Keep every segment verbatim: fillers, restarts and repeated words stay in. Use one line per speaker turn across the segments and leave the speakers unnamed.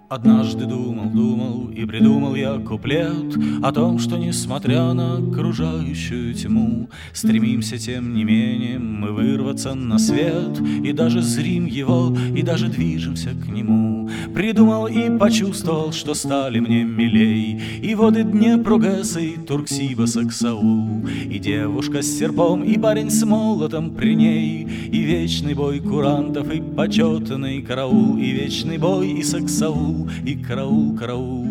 Однажды думал, думал и придумал я куплет о том, что, несмотря на окружающую тьму, стремимся, тем не менее, мы вырваться на свет, и даже зрим его, и даже движемся к нему. Придумал и почувствовал, что стали мне милей и воды Днепру, Гэса, и Турксиба, Саксаул, и девушка с серпом, и парень с молотом при ней, и вечный бой курантов, и почетный караул, и вечный бой, и Саксаул, и караул, караул.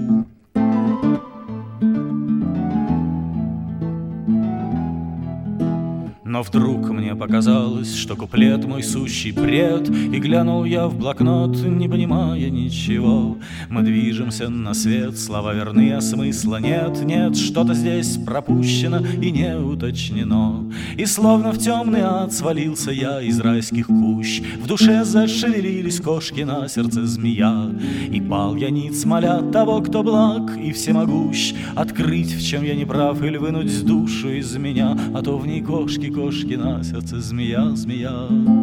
Но вдруг мне показалось, что куплет мой сущий бред, и глянул я в блокнот, не понимая ничего. Мы движемся на свет, слова верны, а смысла нет. Нет, что-то здесь пропущено и не уточнено. И словно в темный ад свалился я из райских кущ. В душе зашевелились кошки, на сердце змея. И пал я ниц, моля того, кто благ и всемогущ, открыть, в чем я не прав, или вынуть душу из меня, а то в ней кошки, кошки, на сердце змея, змея.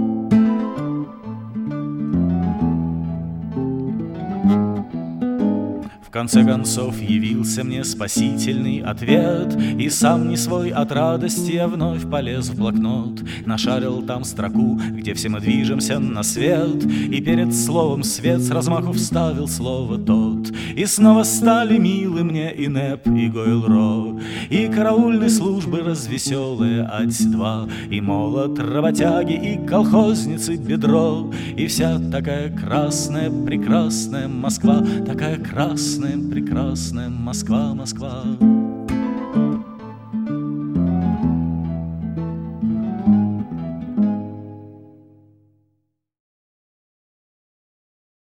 В конце концов явился мне спасительный ответ, и сам не свой от радости я вновь полез в блокнот, нашарил там строку, где все мы движемся на свет, и перед словом «свет» с размаху вставил слово «тот». И снова стали милы мне и Нэп, и Гойл-Ро, и караульной службы развеселые ать-два, и молот работяги, и колхозницы бедро, и вся такая красная, прекрасная Москва, такая красная, прекрасная Москва, Москва.